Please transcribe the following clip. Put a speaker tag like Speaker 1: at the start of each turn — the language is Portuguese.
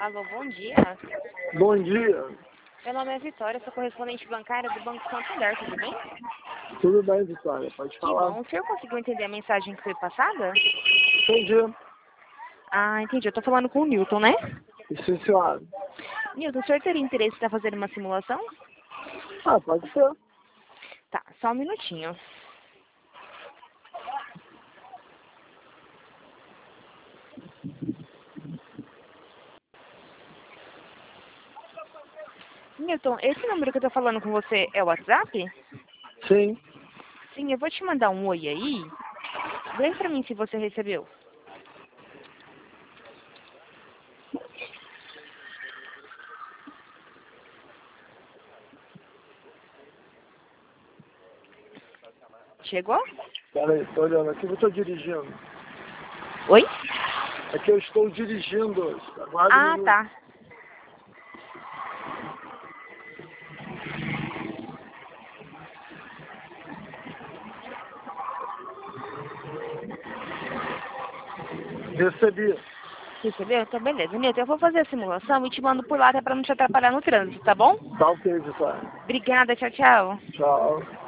Speaker 1: Alô, bom dia.
Speaker 2: Bom dia.
Speaker 1: Meu nome é Vitória, sou correspondente bancária do Banco Santander, tudo bem?
Speaker 2: Tudo bem, Vitória? Pode
Speaker 1: Que
Speaker 2: falar.
Speaker 1: bom. O senhor conseguiu entender a mensagem que foi passada?
Speaker 2: Entendi.
Speaker 1: Ah, entendi. Eu tô falando com o Newton, né?
Speaker 2: Sim, senhora.
Speaker 1: Newton, o senhor teria interesse em fazer uma simulação?
Speaker 2: Ah, pode ser.
Speaker 1: Tá, só um minutinho. Newton, esse número que eu tô falando com você é o WhatsApp?
Speaker 2: Sim.
Speaker 1: Sim, eu vou te mandar um oi aí. Vê pra mim se você recebeu. Chegou?
Speaker 2: Peraí, tô olhando aqui, eu estou dirigindo.
Speaker 1: Oi?
Speaker 2: É que eu estou dirigindo. Aguarde um
Speaker 1: Ah,
Speaker 2: minuto.
Speaker 1: tá.
Speaker 2: Recebi.
Speaker 1: Recebeu? Então, beleza. Newton, eu vou fazer a simulação e te mando por lá até pra não te atrapalhar no trânsito, tá bom?
Speaker 2: Tá ok, Vitória.
Speaker 1: Obrigada, tchau, tchau.
Speaker 2: Tchau.